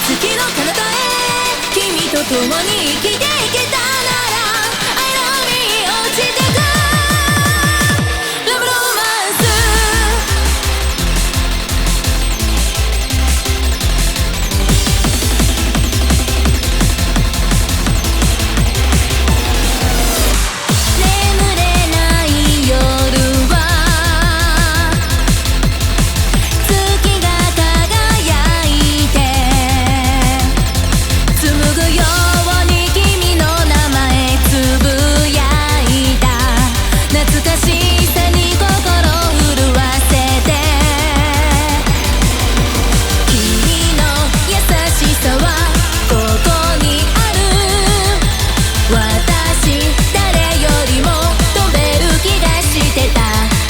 月の彼方へ君と共に生きていけたなら I love me 落ちてくラブロマンス眠れない夜は月が輝いて紡ぐように君の名前つぶやいた懐かしさに心震わせて君の優しさはここにある私誰よりも飛べる気がしてた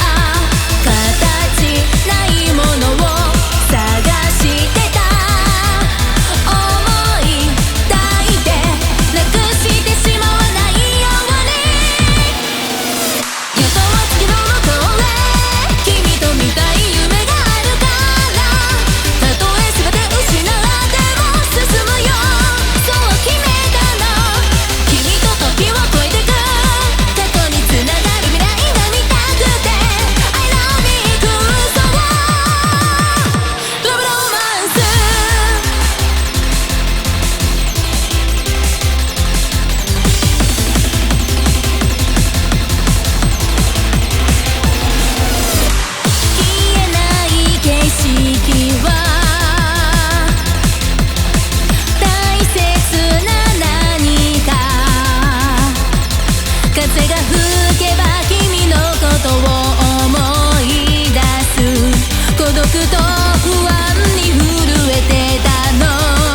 形ないものを探してた思い抱いてなくしてしまわないようにやっと月の向こうへ君と見たい夢があるからたとえ全て失っても進むよそう決めたの君と時を越えてく過去につながる未来が見たくて I love me 空想ラブロマンス消えない景色は大切な何か風が吹けば君のことを思い出す孤独と不安に震えてたの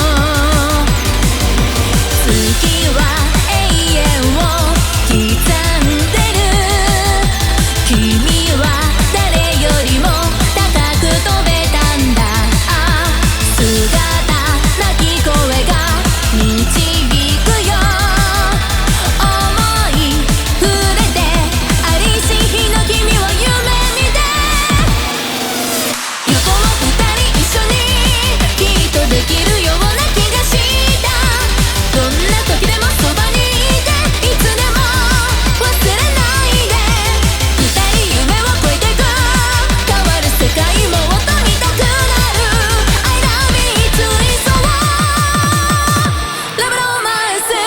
月は永遠を刻んでる君は誰よりも高く飛べたんだ姿なき声が導くよ思い触れてありし日の君を夢見て横を二人一緒にきっとできるような気がしたどんな時でもそばにいていつでも忘れないで二人夢を越えてく変わる世界もっと見たくなる I love me 追想ラブロマンス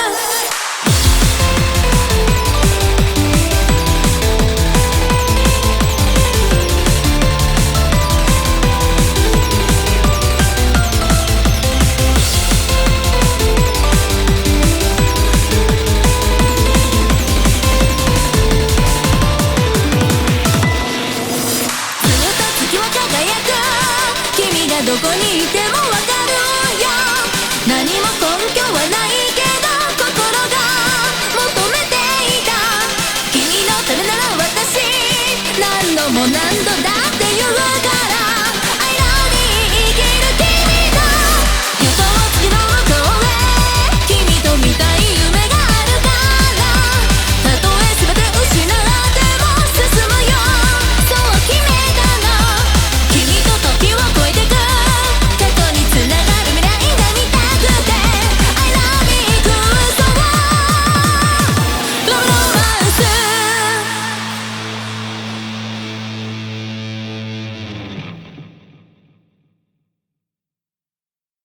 ずっと月は輝く君がどこにいてもわかるよ何も根拠はないけど心が求めていた君のためなら私何度も何